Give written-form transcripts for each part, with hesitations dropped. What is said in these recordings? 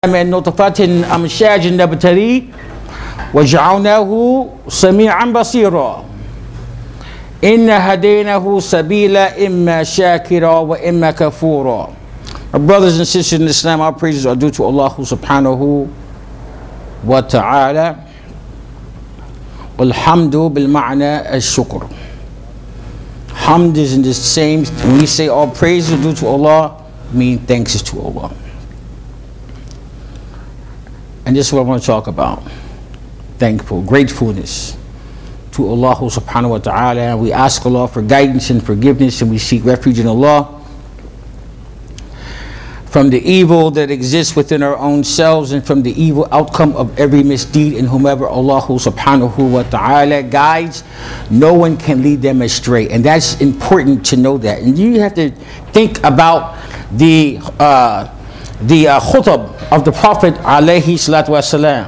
من نطفة أمشاج نبتليه وجعلناه سميعا بصيرا إن هديناه سبيلا إما شاكرا وإما كفورا. My brothers and sisters in Islam, our praises are due to Allah subhanahu wa ta'ala. Alhamdu bil ma'na al-shukr. Hamd is in the same, when we say all praises are due to Allah, mean thanks is to Allah. And this is what I want to talk about. Thankful, gratefulness to Allah subhanahu wa ta'ala. We ask Allah for guidance and forgiveness, and we seek refuge in Allah from the evil that exists within our own selves and from the evil outcome of every misdeed. And whomever Allah subhanahu wa ta'ala guides, no one can lead them astray. And that's important to know that. And you have to think about the khutab of the Prophet alayhi salatu wasalam.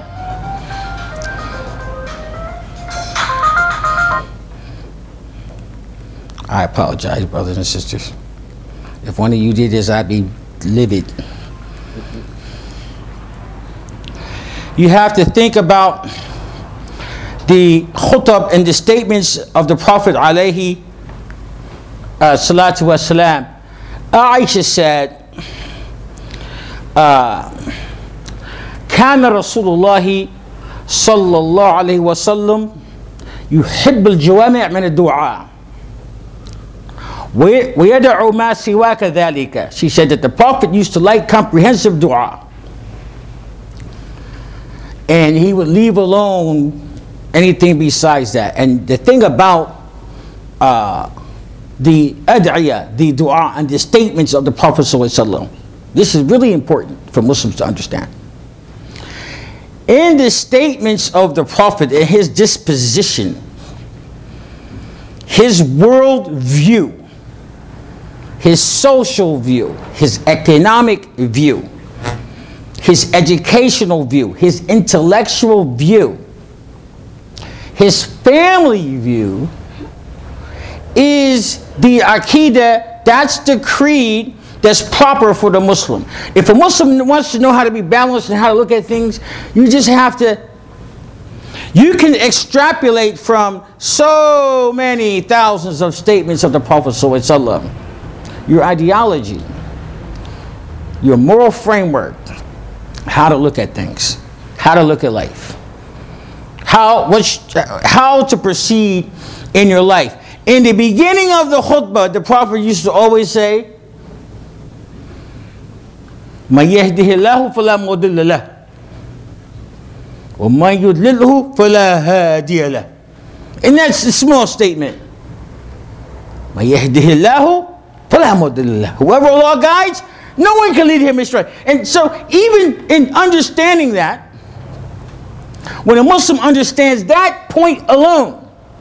I apologize, brothers and sisters. If one of you did this, I'd be livid. You have to think about the khutab and the statements of the Prophet alayhi salatu wasalam. Aisha said, كان رسول الله صلى الله عليه وسلم يحب الجوامع من الدعاء ويدع ما سواك ذلك. She said that the Prophet used to like comprehensive dua, and he would leave alone anything besides that. And the thing about the ad'iyah, the dua, and the statements of the Prophet sallallahu alaihi wasallam, this is really important for Muslims to understand. In the statements of the Prophet and his disposition, his world view, his social view, his economic view, his educational view, his intellectual view, his family view is the Aqidah, that's the creed that's proper for the Muslim. If a Muslim wants to know how to be balanced and how to look at things, you just have to, you can extrapolate from so many thousands of statements of the Prophet ﷺ, your ideology, your moral framework, how to look at things, how to look at life, how to proceed in your life. In the beginning of the khutbah, the Prophet used to always say, من يهده الله فلا مضل له ومن يضلله فلا هادي له. And that's a small statement. من يهده الله فلا مضل له. Whoever Allah guides, no one can lead him astray. And so even in understanding that, when a Muslim understands that point alone,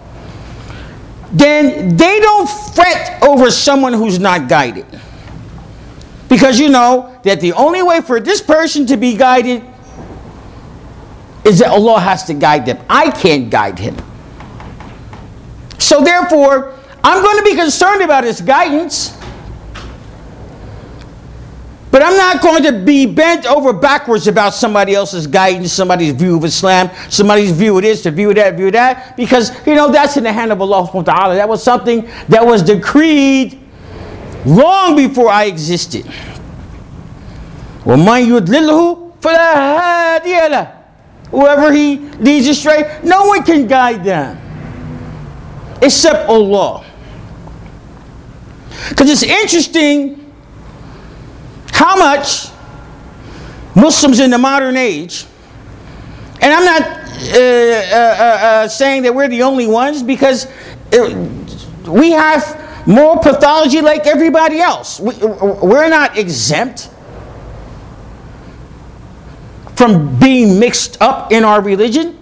then they don't fret over someone who's not guided. Because you know that the only way for this person to be guided is that Allah has to guide them. I can't guide him. So therefore, I'm going to be concerned about his guidance, but I'm not going to be bent over backwards about somebody else's guidance, somebody's view of Islam, somebody's view of this, the view of that, view of that, because you know that's in the hand of Allah subhanahu wa ta'ala. That was something that was decreed long before I existed. وَمَنْ يُضْلِلْهُ فَلَا هَادِيَ لَهُ. Whoever he leads astray, no one can guide them except Allah. Because it's interesting how much Muslims in the modern age, and I'm not saying that we're the only ones, because we have moral pathology like everybody else. We're not exempt from being mixed up in our religion,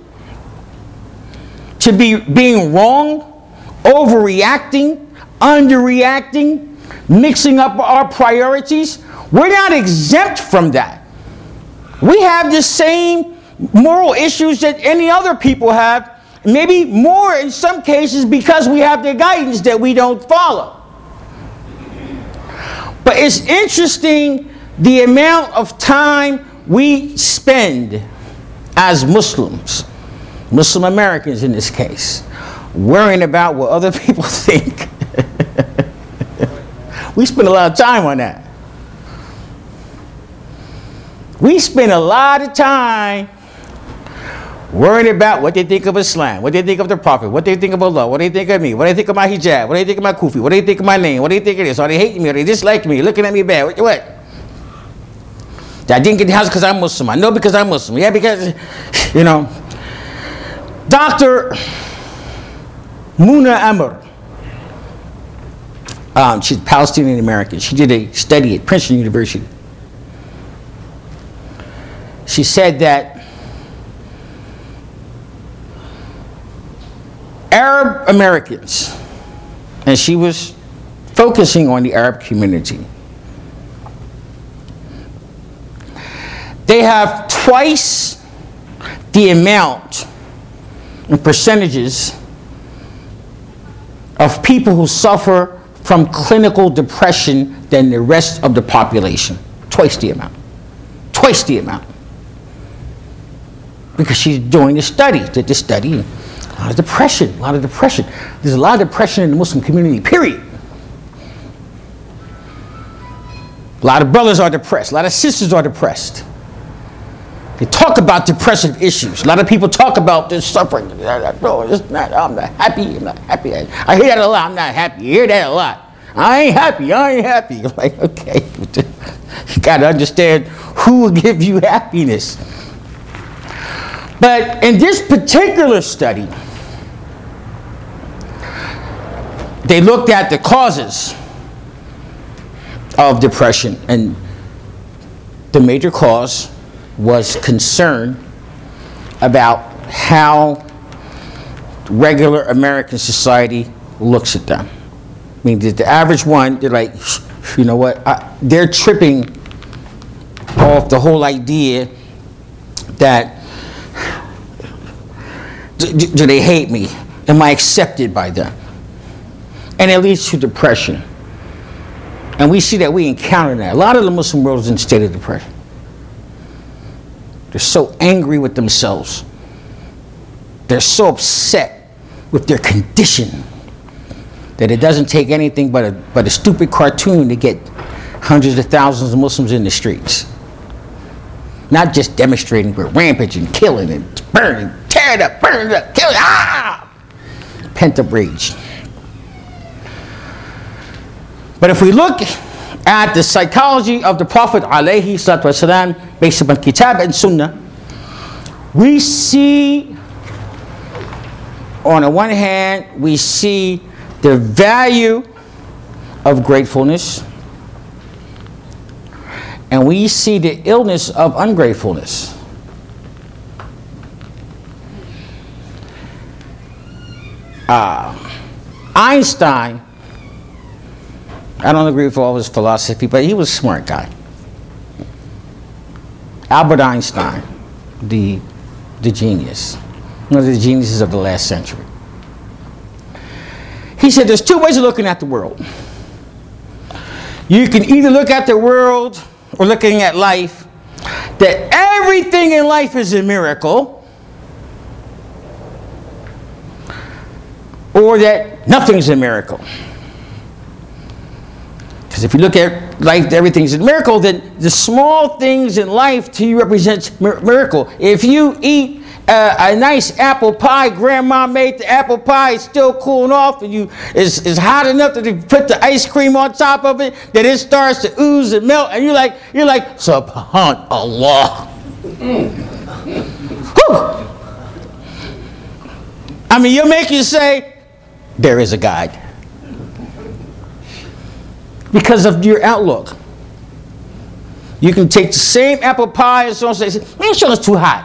to being wrong, overreacting, underreacting, mixing up our priorities. We're not exempt from that. We have the same moral issues that any other people have, maybe more in some cases because we have their guidance that we don't follow. But it's interesting the amount of time we spend as Muslims, Muslim Americans in this case, worrying about what other people think. We spend a lot of time on that. We spend a lot of time worrying about what they think of Islam, what they think of the Prophet, what they think of Allah, what they think of me, what they think of my hijab, what they think of my kufi, what they think of my name, what they think of this, are they hating me, are they disliking me, looking at me bad, what? I didn't get the house because I'm Muslim. I know because I'm Muslim. Yeah, because, you know. Dr. Muna Amr, she's Palestinian American. She did a study at Princeton University. She said that Arab Americans, and she was focusing on the Arab community, they have twice the amount in percentages of people who suffer from clinical depression than the rest of the population. Twice the amount. Twice the amount. Because she's doing the study. Did the study. A lot of depression. A lot of depression. There's a lot of depression in the Muslim community, period. A lot of brothers are depressed. A lot of sisters are depressed. They talk about depressive issues. A lot of people talk about this suffering. No, I'm not happy. I'm not happy. I hear that a lot. I'm not happy. You hear that a lot. I ain't happy. I ain't happy. I'm like, okay. You got to understand who will give you happiness. But in this particular study, they looked at the causes of depression, and the major cause was concern about how regular American society looks at them. I mean, the average one, they're like, you know what, they're tripping off the whole idea that, do they hate me? Am I accepted by them? And it leads to depression. And we see that we encounter that. A lot of the Muslim world is in a state of depression. They're so angry with themselves. They're so upset with their condition that it doesn't take anything but a stupid cartoon to get hundreds of thousands of Muslims in the streets. Not just demonstrating, but rampaging, killing, and burning, tearing up, burning up, killing, pent-up rage. But if we look at the psychology of the Prophet alayhi salatu wasalam, based upon Kitab and Sunnah, we see, on the one hand, we see the value of gratefulness, and we see the illness of ungratefulness. Einstein, I don't agree with all his philosophy, but he was a smart guy. Albert Einstein, the genius, one of the geniuses of the last century. He said there's two ways of looking at the world. You can either look at the world or looking at life that everything in life is a miracle, or that nothing's a miracle. Because if you look at life, everything's a miracle, then the small things in life to you represents miracle. If you eat a nice apple pie, grandma made the apple pie, it's still cooling off, and it's hot enough that you put the ice cream on top of it, that it starts to ooze and melt, and you're like, Subhanallah. I mean, you'll make you say, there is a God. Because of your outlook. You can take the same apple pie and someone says, man, sure it's too hot.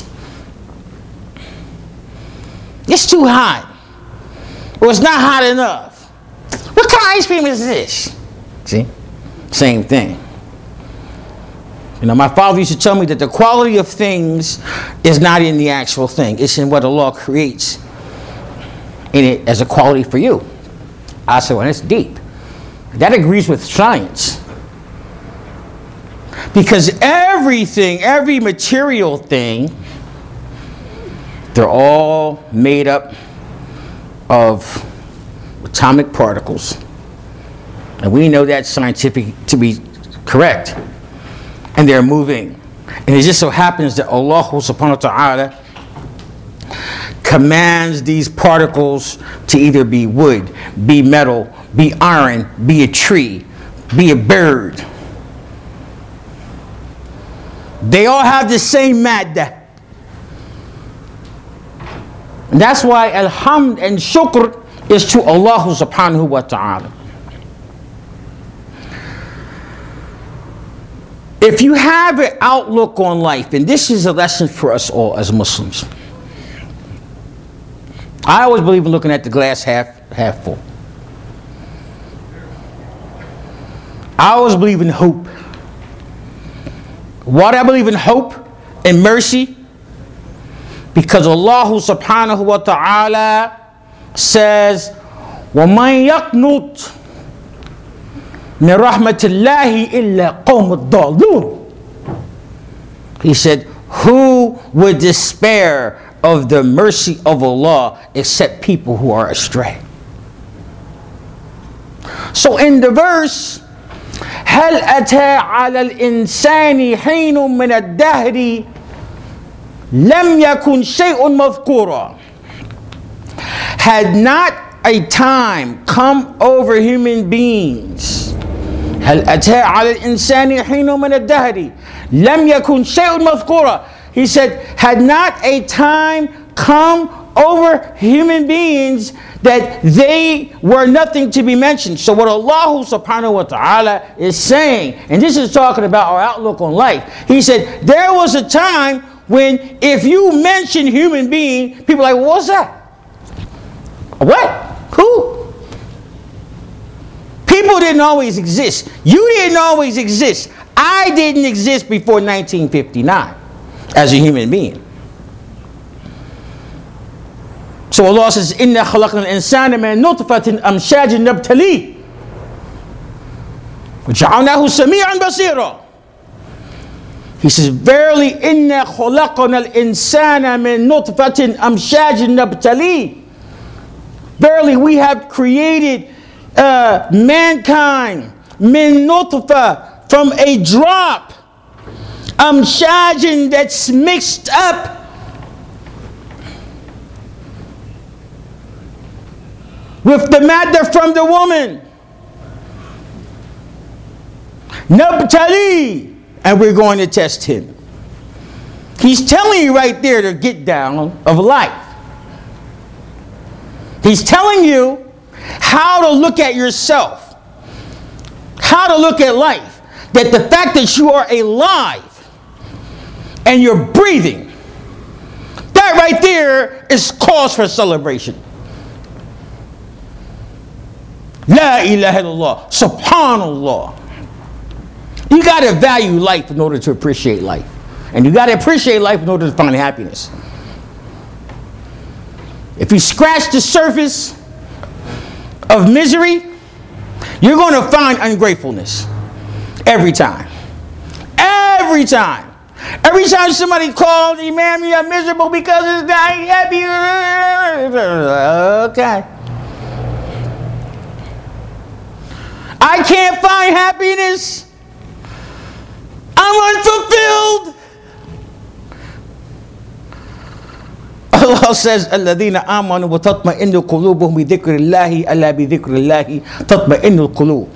It's too hot. Or it's not hot enough. What kind of ice cream is this? See? Same thing. You know, my father used to tell me that the quality of things is not in the actual thing. It's in what Allah creates in it as a quality for you. I said, well, that's deep. That agrees with science. Because everything, every material thing, they're all made up of atomic particles. And we know that scientific to be correct. And they're moving. And it just so happens that Allah subhanahu wa ta'ala commands these particles to either be wood, be metal, be iron, be a tree, be a bird. They all have the same madda. And that's why alhamd and shukr is to Allah subhanahu wa ta'ala. If you have an outlook on life, and this is a lesson for us all as Muslims. I always believe in looking at the glass half full. I always believe in hope. Why do I believe in hope and mercy? Because Allah subhanahu wa ta'ala says, وَمَنْ يَقْنُطْ مِنْ رَحْمَةِ اللَّهِ إِلَّا قَوْمُ الضَّالُّونَ. He said, who would despair of the mercy of Allah except people who are astray? So in the verse, هل أتى على الإنسان حين من الدهر لم يكن شيء مذكورا. Had not a time come over human beings. هل أتى على الإنسان حين من الدهر لم يكن شيء مذكورا. He said, had not a time come over human beings that they were nothing to be mentioned. So what Allah subhanahu wa ta'ala is saying, and this is talking about our outlook on life. He said, there was a time when if you mention human being, people are like, well, what's that? What? Who? People didn't always exist. You didn't always exist. I didn't exist before 1959 as a human being. So Allah says, إِنَّا خَلَقْنَا الْإِنسَانَ مِنْ نُطْفَةٍ أَمْشَاجٍ نَبْتَلِيهِ وَجَعَلْنَاهُ سَمِيعًا بَصِيرًا. He says, verily, إِنَّا خَلَقْنَا الْإِنسَانَ مِنْ نُطْفَةٍ أَمْشَاجٍ نَبْتَلِيهِ. Verily, we have created mankind min nutfa, from a drop, amshajin, that's mixed up, with the matter from the woman, nabtali, and we're going to test him. He's telling you right there the get down of life. He's telling you how to look at yourself, how to look at life. That the fact that you are alive and you're breathing, that right there is cause for celebration. La ilaha illallah, subhanallah. You got to value life in order to appreciate life. And you got to appreciate life in order to find happiness. If you scratch the surface of misery, you're going to find ungratefulness. Every time. Every time. Every time somebody calls, Imam, you're miserable because I ain't happy. Okay. I can't find happiness. I'm unfulfilled. Allah says, الَّذِينَ آمَنُوا وَتَطْمَئِنُّ قُلُوبُهُمْ بِذِكْرِ اللَّهِ أَلَا بِذِكْرِ اللَّهِ تَطْمَئِنُّ الْقُلُوبُ.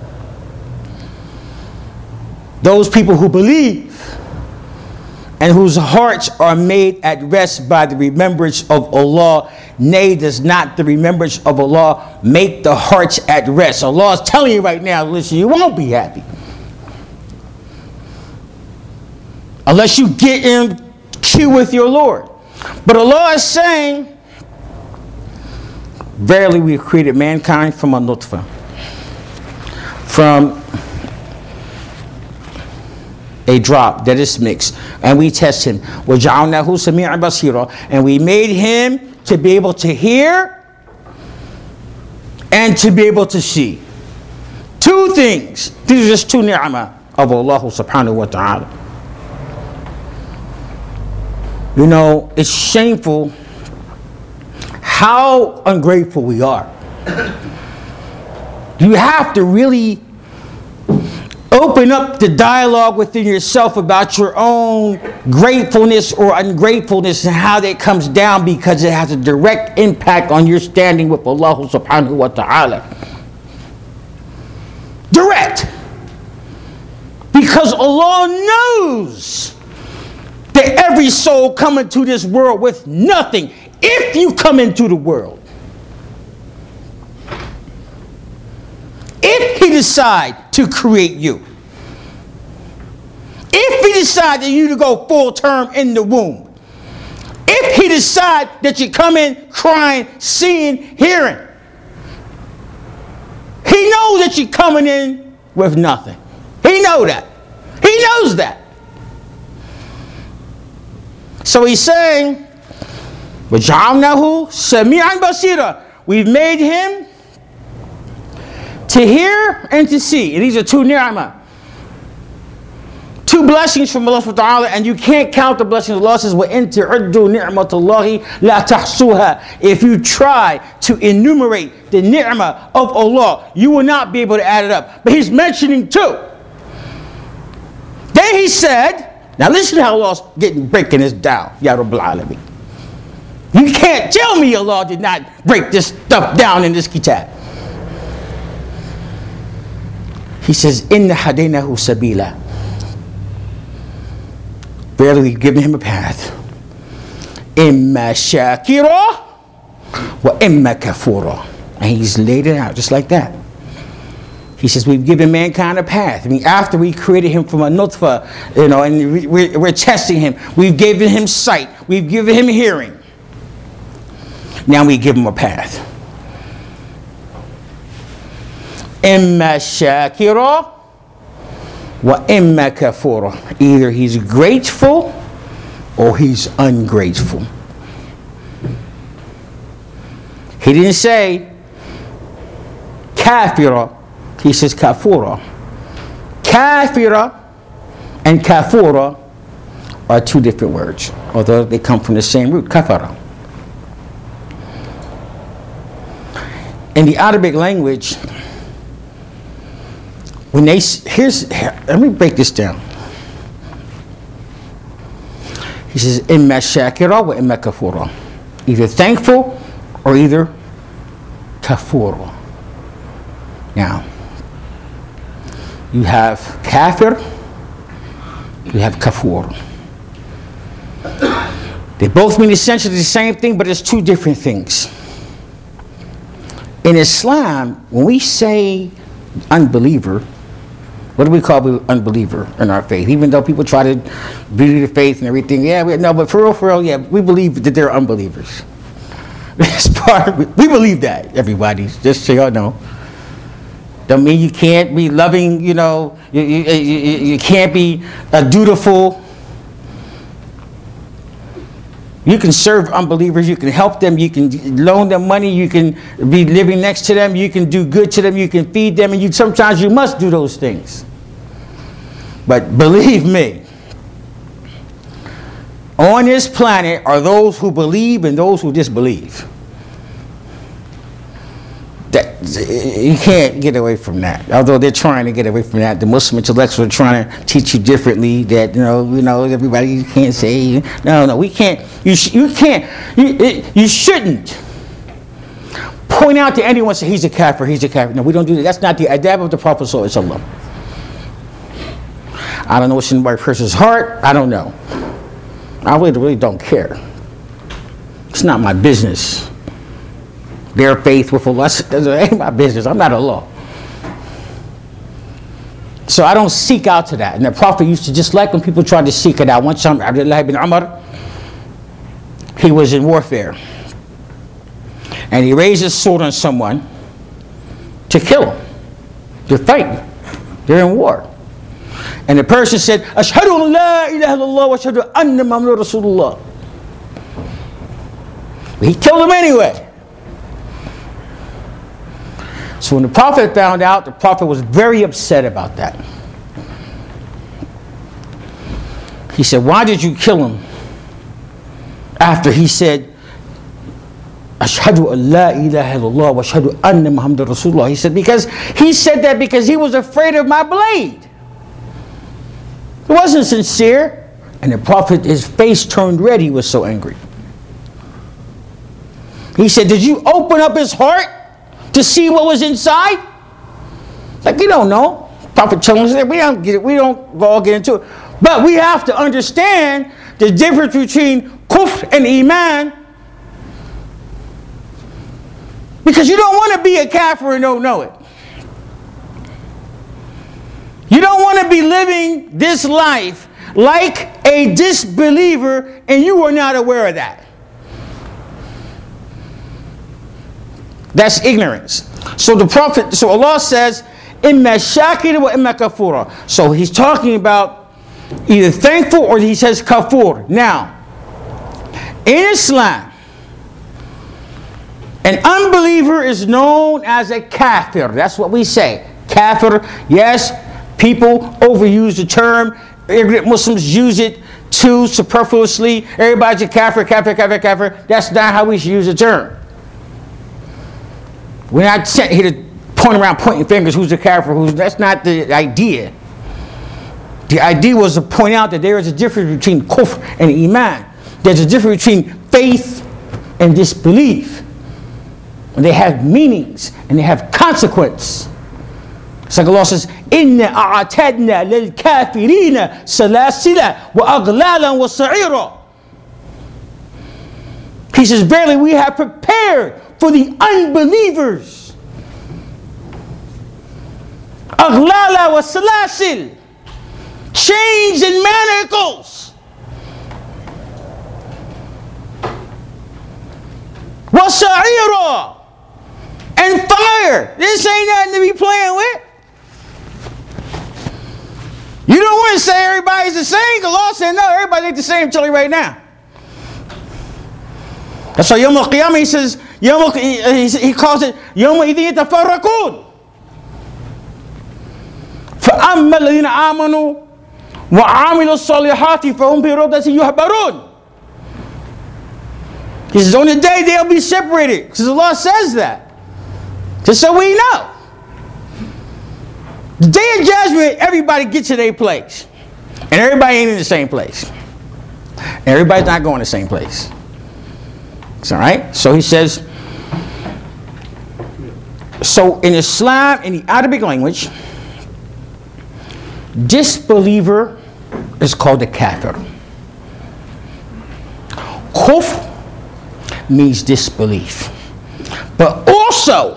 Those people who believe and whose hearts are made at rest by the remembrance of Allah, nay, does not the remembrance of Allah make the hearts at rest? Allah is telling you right now, listen, you won't be happy unless you get in queue with your Lord. But Allah is saying, verily we have created mankind from a nutfa, from a drop that is mixed, and we test him. وَجَعَلْنَاهُ سَمِيعًا بَصِيرًا. And we made him to be able to hear and to be able to see. Two things. These are just two ni'mah of Allah subhanahu wa ta'ala. You know, it's shameful how ungrateful we are. You have to really open up the dialogue within yourself about your own gratefulness or ungratefulness and how that comes down, because it has a direct impact on your standing with Allah subhanahu wa ta'ala. Direct. Because Allah knows that every soul come into this world with nothing. If you come into the world, if He decide to create you, if He decide that you to go full term in the womb, if He decide that you come in crying, seeing, hearing, He knows that you're coming in with nothing. He knows that. He knows that. So He's saying, وَجَعَلْنَاهُ سَمِيعًا بَصِيرًا. We've made Him to hear and to see. And these are two ni'mah. Two blessings from Allah subhanahu wa ta'ala, and you can't count the blessings. Allah says, وَإِن تَعُدُّوا نِعْمَةَ اللَّهِ لَا تَحْصُوهَا. If you try to enumerate the ni'mah of Allah, you will not be able to add it up. But He's mentioning two. Then He said, now listen to how Allah's breaking this down. Ya Rabbal Alameen. You can't tell me Allah did not break this stuff down in this kitab. He says, Inna hadaynahu sabila. Verily, we've given him a path. Imma shakira wa imma kafura. And He's laid it out just like that. He says, we've given mankind a path. I mean, after we created him from a nutfa, you know, and we're testing him. We've given him sight. We've given him hearing. Now we give him a path. Imma shakira wa imma kafura. Either he's grateful or he's ungrateful. He didn't say kafira. He says kafura. Kafira and kafura are two different words, although they come from the same root, kafara. In the Arabic language, when they let me break this down. He says imma shakira wa imma kafura. Either thankful or either kafura. Now, you have kafir, you have kafur. They both mean essentially the same thing, but it's two different things. In Islam, when we say unbeliever, what do we call unbeliever in our faith? Even though people try to believe the faith and everything, but for real, yeah, we believe that they're unbelievers. We believe that, everybody, just so y'all know. Don't mean you can't be loving, you know, you can't be dutiful. You can serve unbelievers, you can help them, you can loan them money, you can be living next to them, you can do good to them, you can feed them, and sometimes you must do those things. But believe me, on this planet are those who believe and those who disbelieve. You can't get away from that. Although they're trying to get away from that, the Muslim intellectuals are trying to teach you differently. That you know, everybody, you can't say no. We can't. You shouldn't point out to anyone, say he's a kafir, he's a kafir. No, we don't do that. That's not the adab of the Prophet sallallahu alaihi wasallam. I don't know what's in my person's heart. I don't know. I really don't care. It's not my business. Their faith with Allah, it ain't my business. I'm not Allah. So I don't seek out to that. And the Prophet used to, just like when people tried to seek it out. One time, Abdullah ibn Umar, he was in warfare. And he raised his sword on someone to kill him. They're fighting. They're in war. And the person said, Ashhadu an la ilaha illallah wa ashhadu anna Muhammadur Rasulullah. But he killed him anyway. So when the Prophet found out, the Prophet was very upset about that. He said, why did you kill him? After he said, Ashhadu an la ilaha illallah wa ashhadu anna Muhammadur Rasulullah. He said, because he said that because he was afraid of my blade. It wasn't sincere. And the Prophet, his face turned red. He was so angry. He said, did you open up his heart to see what was inside? Like, you don't know. Prophet telling us that we don't get it. We don't all get into it. But we have to understand the difference between kufr and iman. Because you don't want to be a kafir and don't know it. You don't want to be living this life like a disbeliever and you are not aware of that. That's ignorance. So Allah says, Imma shakira wa imma kafura. So he's talking about either thankful or he says kafur. Now, in Islam, an unbeliever is known as a kafir. That's what we say. Kafir, yes, people overuse the term. Ignorant Muslims use it too superfluously. Everybody's a kafir, kafir, kafir, kafir. That's not how we should use the term. We're not sent here to point around pointing fingers, who's a kafir, that's not the idea. The idea was to point out that there is a difference between kufr and iman. There's a difference between faith and disbelief. And they have meanings and they have consequence. It's like Allah says, إِنَّ أَعْتَدْنَا لِلْكَافِرِينَ سَلَاسِلَ وَأَغْلَالًا وَسَعِيرًا. He says, verily we have prepared for the unbelievers أَغْلَالًا وَسَلَاسِلَ, chains and manacles. وَسَعِيرًا, and fire. This ain't nothing to be playing with. You don't want to say everybody's the same. Allah said, no, everybody ain't the same. I'm telling you right now. That's why Yawm al-Qiyamah, he says, he calls it يَوْمَ إِذٍ يَتَفَرَّقُونَ فَأَمَّا الَّذِينَ آمَنُوا وَعَمِلُوا الصَّالِحَاتِ فَهُمْ فِي رَوْضَةٍ يُحْبَرُونَ. He says, on the day they'll be separated. Because Allah says that. Just so we know. The day of judgment, everybody gets to their place. And everybody ain't in the same place. And everybody's not going to the same place. It's all right? So he says, so in Islam, in the Arabic language, disbeliever is called a kafir. Kufr means disbelief. But also,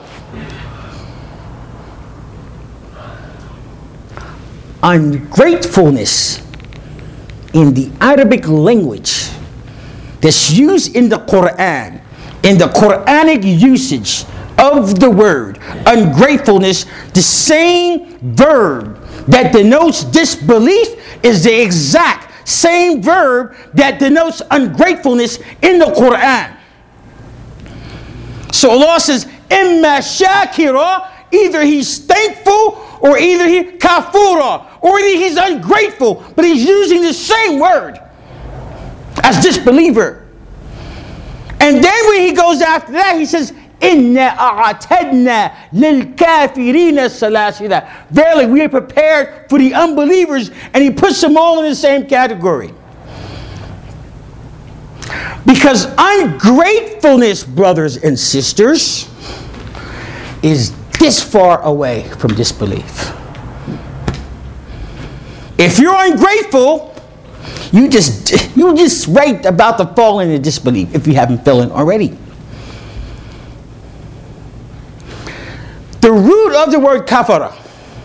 ungratefulness in the Arabic language that's used in the Quran, in the Quranic usage of the word ungratefulness, the same verb that denotes disbelief is the exact same verb that denotes ungratefulness in the Quran. So Allah says, Imma shakira, either he's thankful or either he kafura, or either he's ungrateful, but he's using the same word as disbeliever. And then when he goes after that, he says, Inna a'atadna lil kafirina salasila. Verily, we are prepared for the unbelievers, and he puts them all in the same category. Because ungratefulness, brothers and sisters, is this far away from disbelief. If you're ungrateful, you just right about to fall into disbelief if you haven't fallen already. The root of the word kafara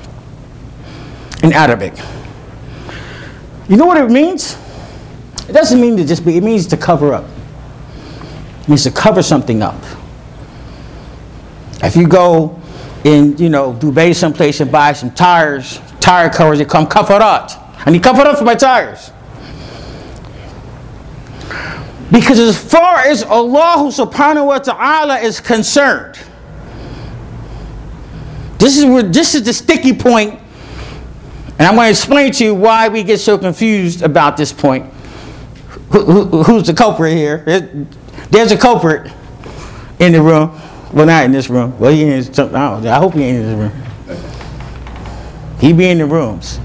in Arabic, you know what it means? It doesn't mean to just be, it means to cover up. It means to cover something up. If you go in, Dubai someplace and buy some tire covers, they come kafarat. I need kafarat for my tires. Because as far as Allah subhanahu wa ta'ala is concerned, this is the sticky point And I'm going to explain to you why we get so confused about this point. Who's the culprit here? There's a culprit in the room. Well, not in this room. Well, he in his, I hope he ain't in this room. He be in the rooms.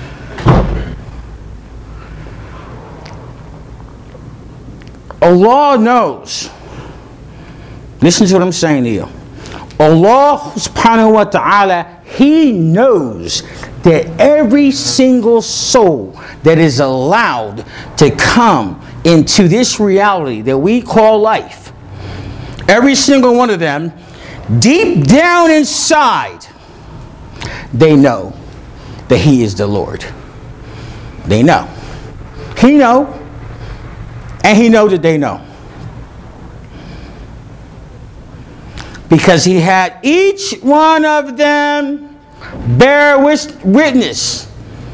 Allah knows. Listen to what I'm saying to you. Allah subhanahu wa ta'ala, He knows that every single soul that is allowed to come into this reality that we call life, every single one of them, deep down inside, they know that He is the Lord. They know. He know, and He know that they know. Because He had each one of them bear witness.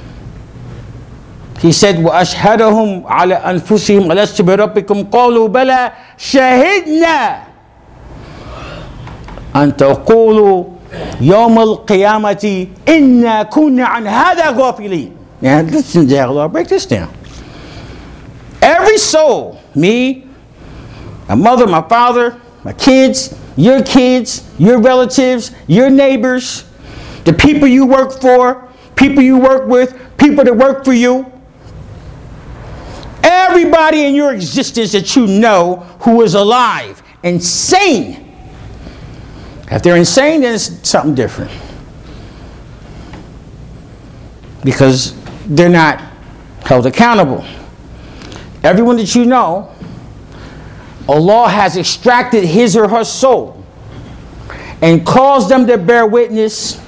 He said, وَأَشْهَدَهُمْ عَلَى أَنفُسِهِمْ أَلَسْتُ بِرَبِّكُمْ قَالُوا بَلَى شَهِدْنَا أَن تَقُولُوا يَوْمَ الْقِيَامَةِ إِنَّا كُنَّا عَنْ هَذَا غَافِلِينَ. Now listen to Allah, break this down. Every soul, me, my mother, my father, my kids, your relatives, your neighbors, the people you work for, people you work with, people that work for you, everybody in your existence that you know who is alive and sane. If they're insane, then it's something different. Because they're not held accountable. Everyone that you know, Allah has extracted his or her soul and caused them to bear witness,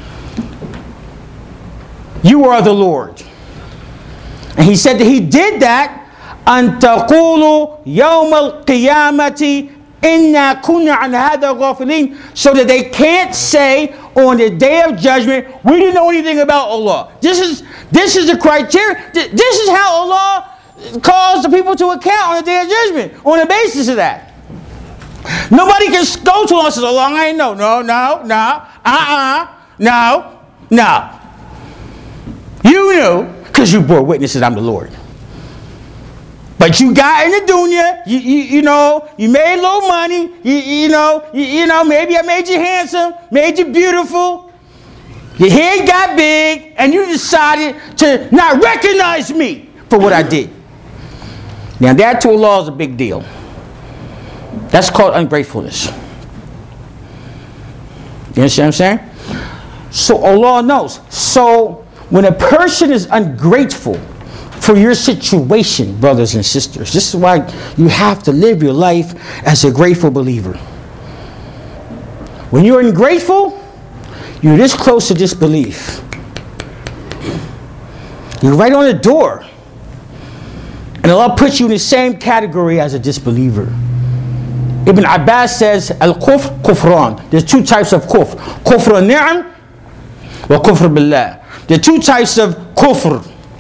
you are the Lord. And He said that He did that, أَن تَقُولُوا يَوْمَ الْقِيَامَةِ إِنَّا كُنَّا عَنْ هَذَا غَافِلِينَ, so that they can't say on the day of judgment, we didn't know anything about Allah. This is the criteria. This is how Allah calls the people to account on the day of judgment, on the basis of that. Nobody can go to Allah and say, Allah, I ain't know. No. You knew, because you bore witnesses, I'm the Lord. But you got in the dunya, you know, you made a little money, you know, maybe I made you handsome, made you beautiful, your head got big, and you decided to not recognize me for what I did. Now that to Allah is a big deal. That's called ungratefulness. You understand what I'm saying? So Allah knows. So when a person is ungrateful for your situation, brothers and sisters, this is why you have to live your life as a grateful believer. When you're ungrateful, you're this close to disbelief. You're right on the door. And Allah puts you in the same category as a disbeliever. Ibn Abbas says, Al-Kufr, Kufran. There's two types of kufr. Kufr al-ni'am wa kufr billah. There are two types of kufr.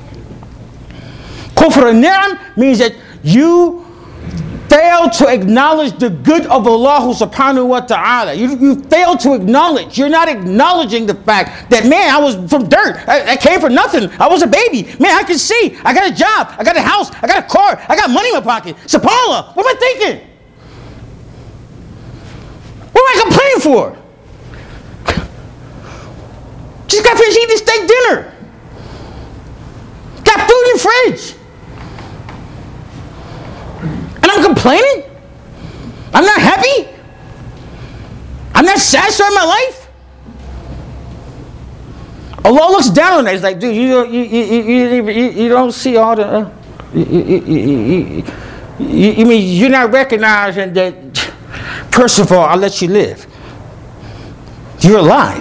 Kufr al-ni'am means that you fail to acknowledge the good of Allah subhanahu wa ta'ala. You fail to acknowledge. You're not acknowledging the fact that, man, I was from dirt. I came from nothing. I was a baby. Man, I can see. I got a job. I got a house. I got a car. I got money in my pocket. SubhanAllah. What am I thinking? What am I complaining for? Just got finished eating steak dinner. Got food in the fridge. And I'm complaining? I'm not happy? I'm not satisfied in my life? Allah looks down on that. He's like, dude, you don't see all the... You mean you're not recognizing that, first of all, I'll let you live. You're alive.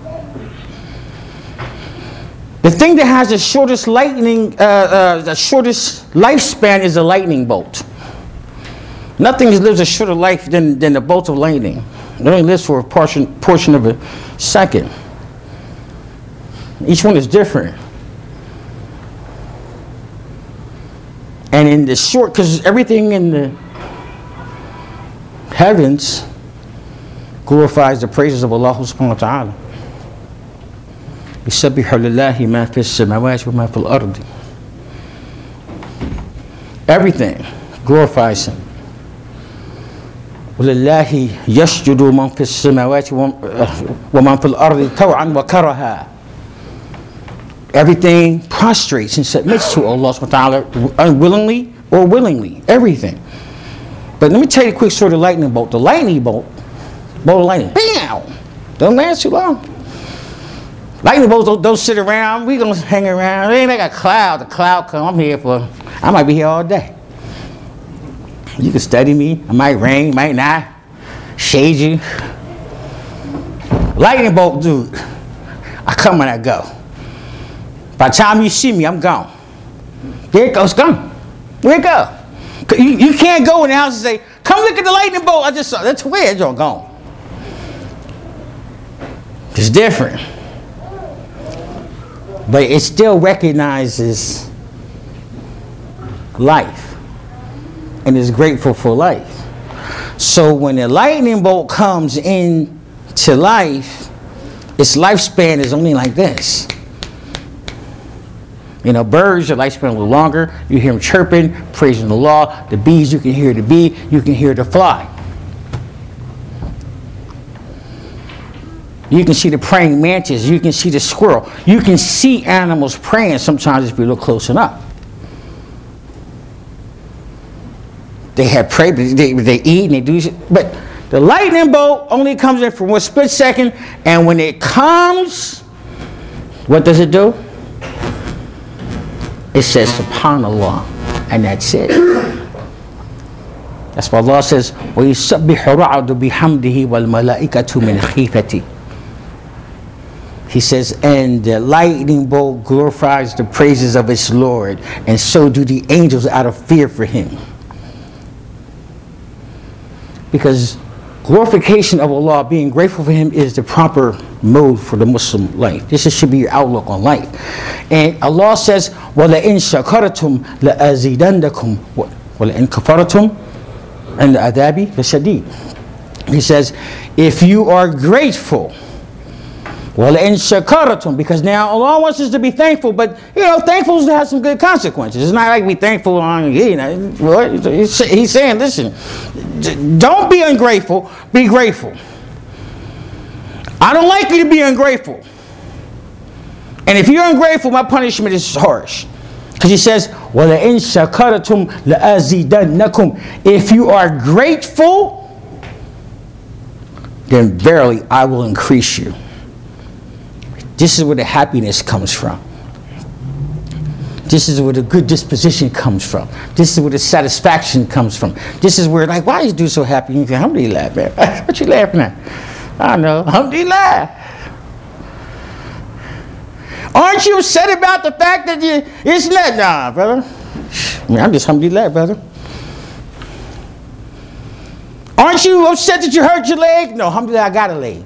The thing that has the shortest the shortest lifespan is a lightning bolt. Nothing lives a shorter life than the bolt of lightning. It only lives for a portion of a second. Each one is different. And in the short, because everything in the heavens glorifies the praises of Allah subhanahu wa ta'ala. يسبح لله ما في السماوات وما في الأرض. Everything glorifies him. ولله يسجد من في السماوات ومن في الأرض طوعا وكرها. Everything prostrates and submits to Allah subhanahu wa ta'ala unwillingly or willingly. Everything. But let me tell you a quick story of the lightning bolt. The lightning bolt of lightning, bam! Don't last too long. Lightning bolts don't sit around. We gonna hang around. It ain't like a cloud. The cloud come. I might be here all day. You can study me. It might rain, might not. Shade you. Lightning bolt, dude. I come when I go. By the time you see me, I'm gone. There it goes, gone. Where it go? You can't go in the house and say, come look at the lightning bolt I just saw. That's weird. It's all gone. It's different. But it still recognizes life and is grateful for life. So when the lightning bolt comes into life, its lifespan is only like this. You know, birds, their lifespan a little longer. You hear them chirping, praising the law. The bees, you can hear the bee, you can hear the fly. You can see the praying mantis. You can see the squirrel. You can see animals praying sometimes if you look close enough. They have prayed, they eat and they do shit. But the lightning bolt only comes in for 1 split second, and when it comes, what does it do? It says subhanallah, and that's it. That's why Allah says, وَيُسَبِّحُ رَعْدُ بِحَمْدِهِ وَالْمَلَائِكَةُ مِنْ خِيفَتِهِ. He says, and the lightning bolt glorifies the praises of its Lord, and so do the angels out of fear for him. Because glorification of Allah, being grateful for him, is the proper mode for the Muslim life. This should be your outlook on life. And Allah says, وَلَئِن شَكَرَتُمْ لَأَزِيدَنَّكُمْ وَلَئِن كَفَرَتُمْ and the adabi shadid. He says, if you are grateful, وَلَئِن شَكَرَتُمْ, because now Allah wants us to be thankful, but you know, thankful has some good consequences. It's not like be thankful on, you know, he's saying, listen, don't be ungrateful, be grateful. I don't like you to be ungrateful. And if you're ungrateful, my punishment is harsh. Because he says, وَلَئِن شَكَرَتُمْ لَأَزِيدَنَّكُمْ. If you are grateful, then verily I will increase you. This is where the happiness comes from. This is where the good disposition comes from. This is where the satisfaction comes from. This is where, like, why is dude so happy? You say, alhamdulillah, man. What you laughing at? I don't know. Alhamdulillah. Aren't you upset about the fact that it's not? Nah, brother. I mean, I'm just alhamdulillah, brother. Aren't you upset that you hurt your leg? No, alhamdulillah, I got a leg.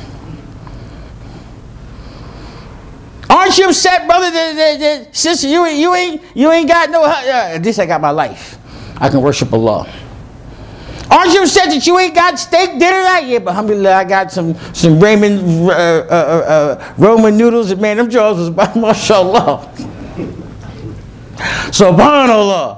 Aren't you upset, brother, that sister, you ain't got no, at least I got my life. I can worship Allah. Aren't you upset that you ain't got steak dinner night? Yeah, but alhamdulillah, I got some ramen, Roman noodles, and man, them jaws was by mashallah. Subhanallah.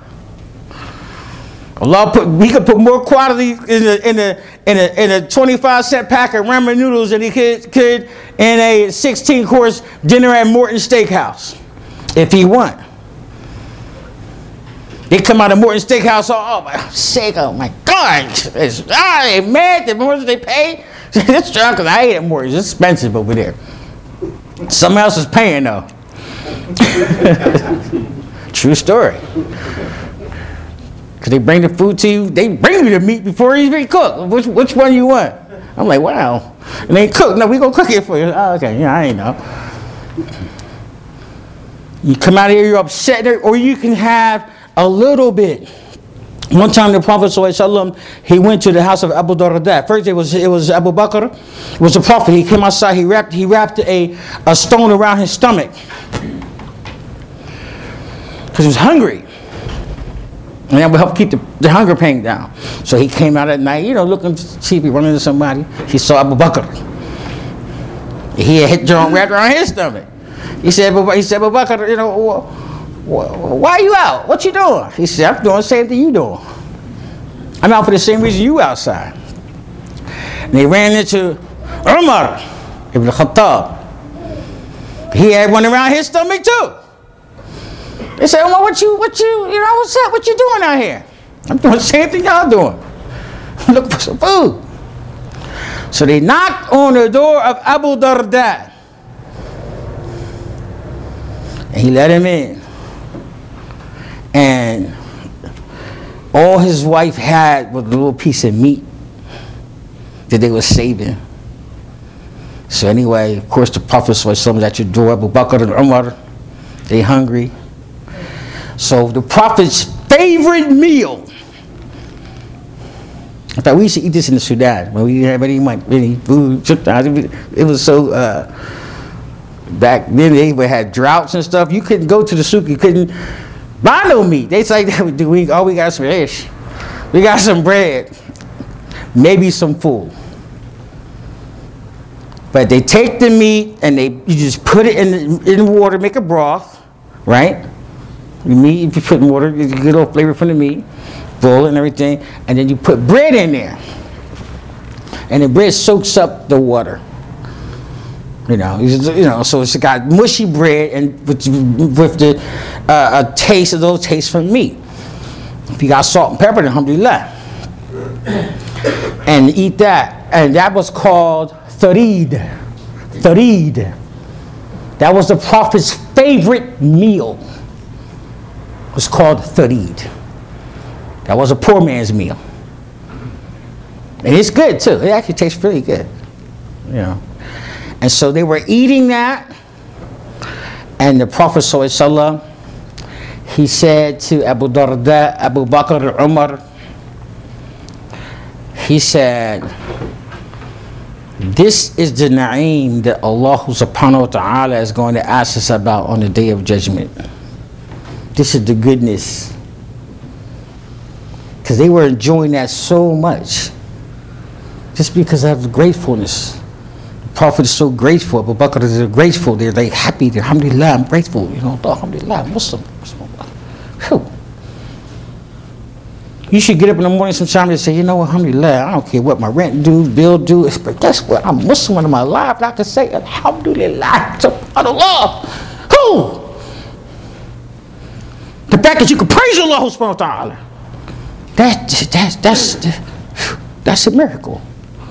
We could put more quality in a 25-cent pack of ramen noodles than he could in a 16-course dinner at Morton Steakhouse, if he want. They come out of Morton Steakhouse, oh my sake, oh my God, they mad the more they pay. It's true, because I ate at Morton. It's expensive over there. Someone else is paying though. True story. Because they bring the food to you, they bring you the meat before it's been cooked. Which one you want? I'm like, wow. And they cook. No, we gonna cook it for you. Oh, okay, yeah, I ain't know. You come out of here, you're upset, or you can have a little bit. One time the Prophet ﷺ, he went to the house of Abu Darda. First it was Abu Bakr. It was the Prophet. He came outside, he wrapped a stone around his stomach. Because he was hungry. And that would help keep the hunger pain down. So he came out at night, looking to see if he run into somebody. He saw Abu Bakr. He had hit John wrapped around his stomach. He said, Bakr, you know, why are you out? What you doing? He said, I'm doing the same thing you doing. I'm out for the same reason you outside. And they ran into Umar ibn Khattab. He had one around his stomach too. They said, Umar, what's up? What you doing out here? I'm doing the same thing y'all doing. Look for some food. So they knocked on the door of Abu Darda. And he let him in. And all his wife had was a little piece of meat that they were saving. So anyway, of course, the Prophet was at your door, Abu Bakr and Umar. They hungry. So the Prophet's favorite meal. In fact, we used to eat this in the Sudan when we didn't have any food. It was so, back then they had droughts and stuff. You couldn't go to the souk, you couldn't buy no meat. They say that we do. We got some fish. We got some bread. Maybe some food. But they take the meat and you just put it in water, make a broth, right? The meat, if you put in water, you get a little flavor from the meat, boil it and everything, and then you put bread in there. And the bread soaks up the water. You know, so it's got mushy bread and with the a taste, a little taste from meat. If you got salt and pepper, then alhamdulillah. And eat that. And that was called tharid. Tharid. That was the Prophet's favorite meal. It was called tharid. That was a poor man's meal. And it's good too. It actually tastes really good. You know. And so they were eating that. And the Prophet ﷺ, he said to Abu Darda, Abu Bakr, Umar, he said, this is the na'im that Allah subhanahu wa ta'ala is going to ask us about on the day of judgment. This is the goodness. Because they were enjoying that so much. Just because of the gratefulness. The Prophet is so grateful. Abu Bakr is grateful. They're like happy. They're, alhamdulillah, I'm grateful. You know, alhamdulillah, Muslim. Whew. You should get up in the morning sometime and say, you know, alhamdulillah, I don't care what my rent due, bill due, but guess what? I'm Muslim in my life, and I can say, alhamdulillah, subhanallah. Who? The fact that you can praise Allah subhanahu wa ta'ala. That's a miracle.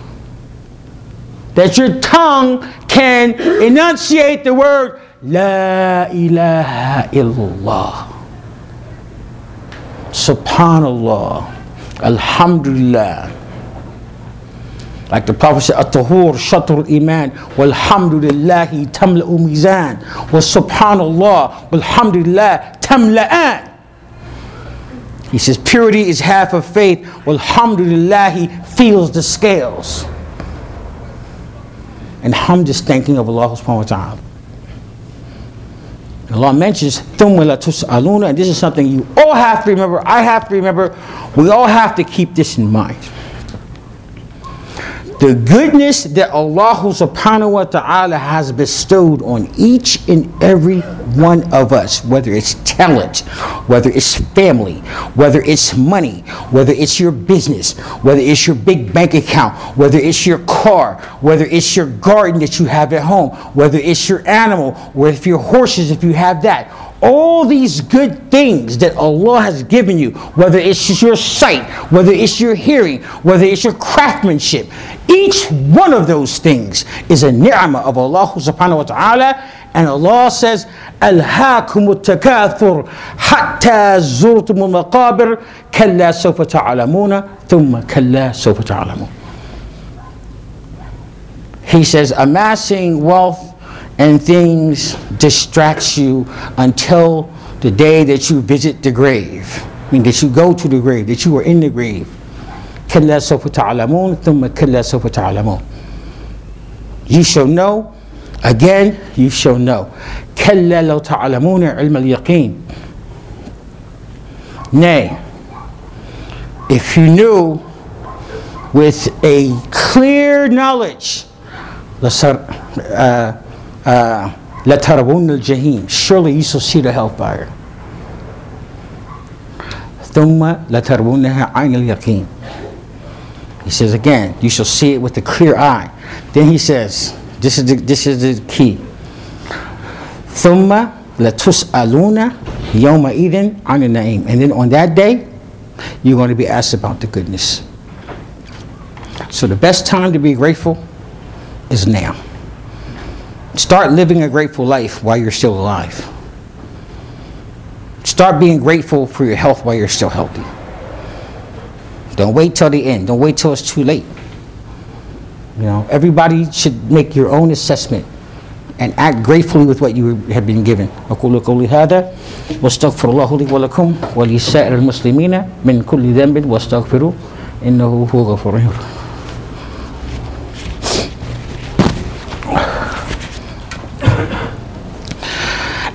That your tongue can enunciate the word La ilaha illallah. Subhanallah, alhamdulillah. Like the Prophet said, at-tahur shatrul iman, walhamdulillahi tamla'u mizan, wa subhanallah, walhamdulillah tamla'an. He says, purity is half of faith, walhamdulillahi fills the scales. And hamd is thanking of Allah subhanahu wa ta'ala. Allah mentions, ثُمَّ لَتُسْأَلُونَ, and this is something you all have to remember, I have to remember, we all have to keep this in mind. The goodness that Allah subhanahu wa ta'ala has bestowed on each and every one of us, whether it's talent, whether it's family, whether it's money, whether it's your business, whether it's your big bank account, whether it's your car, whether it's your garden that you have at home, whether it's your animal, whether it's your horses if you have that. All these good things that Allah has given you, whether it's your sight, whether it's your hearing, whether it's your craftsmanship, each one of those things is a ni'mah of Allah subhanahu wa ta'ala. And Allah says, أَلْهَاكُمُ التَّكَاثُرُ حَتَّى زُرْتُمُ الْمَقَابِرِ كَلَّا سَوْفَ تَعْلَمُونَ ثُمَّ كَلَّا سَوْفَ تَعْلَمُونَ. He says, amassing wealth and things distracts you until the day that you visit the grave. I mean, that you go to the grave, that you are in the grave. كَلَّا سَوْفَ تَعْلَمُونَ ثُمَّ كَلَّا سَوْفَ تَعْلَمُونَ. You shall know, again, you shall know. كَلَّا لَوْ تَعْلَمُونَ عِلْمَ الْيَقِينِ. Nay, if you knew with a clear knowledge, لَسَرْ لَتَرَوُنَّ الْجَحِيمَ. Surely you shall see the hellfire. ثُمَّ لَتَرَوُنَّهَا عَيْنَ الْيَقِينِ. He says again, you shall see it with a clear eye. Then he says, this is the key. ثُمَّ لَتُسْأَلُونَ يَوْمَئِذٍ عَنِ النَّعِيمِ. And then on that day, you're going to be asked about the goodness. So the best time to be grateful is now. Start living a grateful life while you're still alive. Start being grateful for your health while you're still healthy. Don't wait till the end. Don't wait till it's too late. You know, everybody should make your own assessment and act gratefully with what you have been given. أقول قولي هذا واستغفر الله لي ولكم ولسائر المسلمين من كل ذنب واستغفروه إنه هو غفور رحيم.